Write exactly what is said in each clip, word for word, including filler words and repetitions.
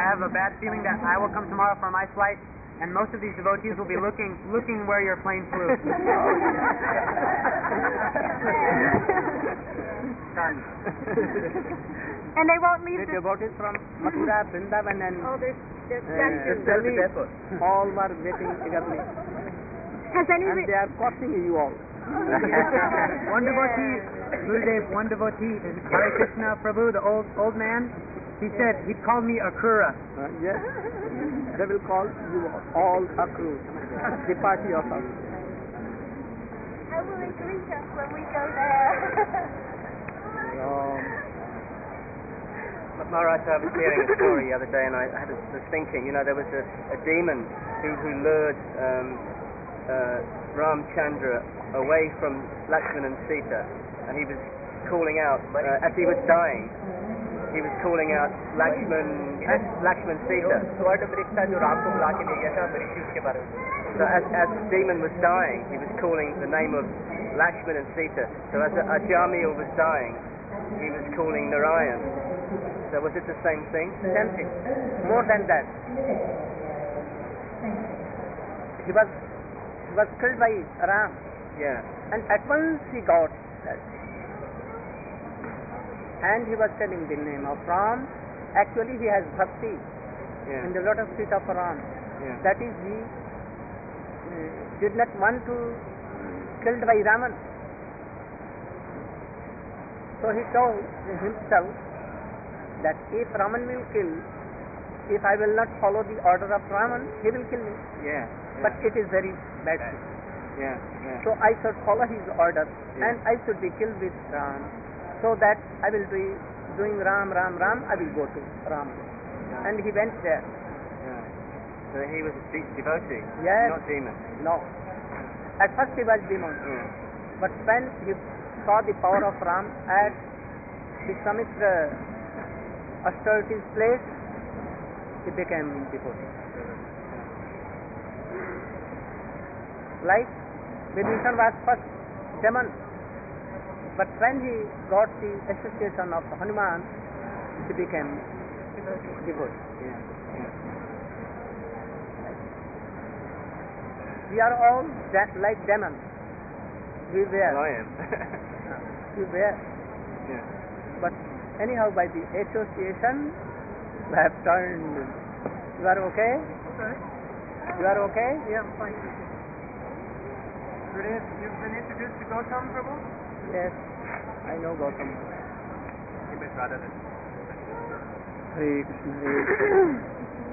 have a bad feeling that I will come tomorrow for my flight, and most of these devotees will be looking looking where your plane flew. And they won't leave the devotees from Mathura, Vrindavan, and oh, there's, there's uh, Delhi, all were waiting eagerly. Has any and they are crossing you all. One devotee, Gurudev, one devotee, Hare Krishna Prabhu, the old old man, he said he'd call me Akura. Uh, yes, they will call you all Akru, the party of us. How will they greet us when we go there? um, Maharaj, I was hearing a story the other day, and I had a, was thinking, you know, there was a, a demon who, who lured um, uh, Ramchandra away from Lakshman and Sita, and he was calling out, uh, as he was dying, he was calling out Lakshman, Lakshman Sita. So as, as the demon was dying, he was calling the name of Lakshman and Sita. So as Ajamil was dying, he was calling Narayan. So was it the same thing? Same thing. More than that. He was he was killed by Ram. Yeah. And at once he got that. And he was telling the name of Ram. Actually he has bhakti yeah. in the lotus feet of Ram. Yeah. That is, he uh, did not want to killed by Raman. So he told himself that if Raman will kill, if I will not follow the order of Raman, he will kill me. Yeah. yeah. But it is very bad. Yeah. yeah. So I should follow his order, yeah. and I should be killed with Ram, so that I will be doing Ram, Ram, Ram. I will go to Ram. Yeah. And he went there. Yeah. So he was a de- devotee, yes. not demon. No. At first he was demon, yeah. but when he saw the power of Ram at the Samitra austerity's place, he became devotee. Like Vibhishan was first demon, but when he got the association of Hanuman, he became devotee. Yeah. Yeah. We are all de- like demons. We were. Well, I am. we were. Yeah. But anyhow, by the association, we have turned. You are okay? Okay. You are okay? Yeah, I'm fine. Gurudev, you've been introduced to Gautam Prabhu? Yes, I know Gautam. He met Radha. Hare Krishna, Hare Krishna.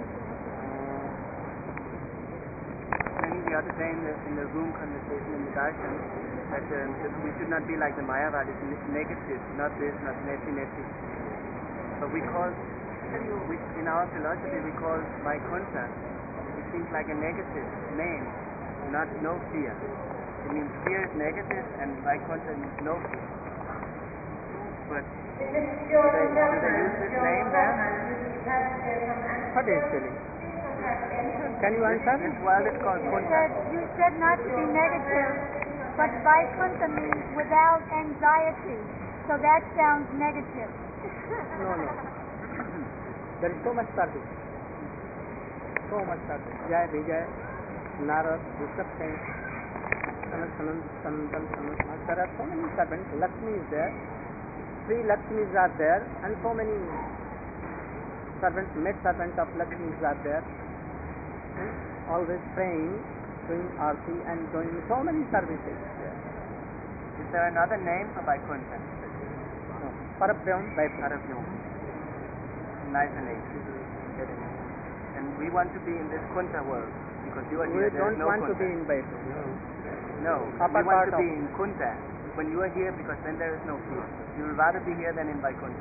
The other day in the, in the room conversation in the darshan, that um, we should not be like the Mayavadis, negative, not this, not neti neti. But we call, we, in our philosophy, we call Vaikuntha, it seems like a negative name, not no fear. It means fear is negative and Vaikuntha means no fear. But do they, do they use this name there? What is it? Can you answer? This world is called You Kuntha. said, you said not to be negative, but Vaikuntha means without anxiety. So that sounds negative. No, no. There is so much service. So much service. Jai Vijay, Narad, Rishabh, Sanat, Sanat, Sanatan, Sanat. There are so many servants. Lakshmi is there. Three Lakshmis are there, and so many servants, maid servants of Lakshmis are there. Always praying, doing arti and doing so many services. Yeah. Is there another name for Vaikuntha? No. Paravyam, Paravyam. Nice name. And we want to be in this Kuntha world because you are we here. don't no want Kuntha. to be in Vaikuntha. No, Upper we want part to be of in Kuntha when you are here because then there is no fear. You will rather be here than in Vaikuntha.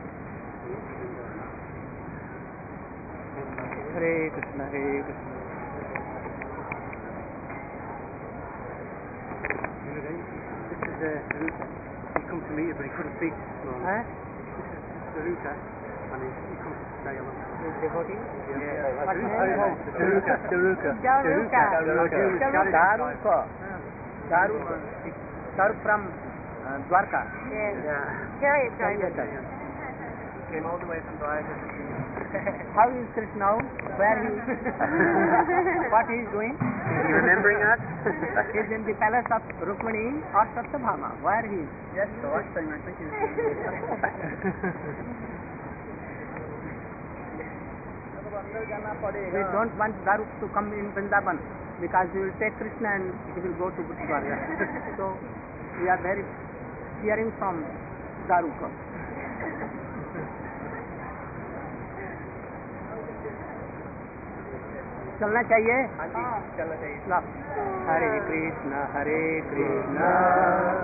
Hare Krishna, Hare Krishna. This is a Ruta. He come to meet you, but he couldn't speak this morning. Huh? This is the Ruta, and he, he comes to stay along. Devotee? Yeah. What name? Daruka. Daruka. Daruka. Daruka. Daruka. Daruka. Daruka from uh, Dwarka. Yes. Yeah. Harriet Daruka. came all the way from Dwarka to see him. How is Krishna now? Where he is? What he is doing? Is he remembering us? He is in the palace of Rukmini or Satyabhama. Where he is? Yes, the last time I think he was We don't want Daru to come in Vrindavan because he will take Krishna and he will go to Dwarka. So we are very hearing from Daruka. चलना चाहिए हाँ जी चलना चाहिए हरे कृष्ण हरे कृष्ण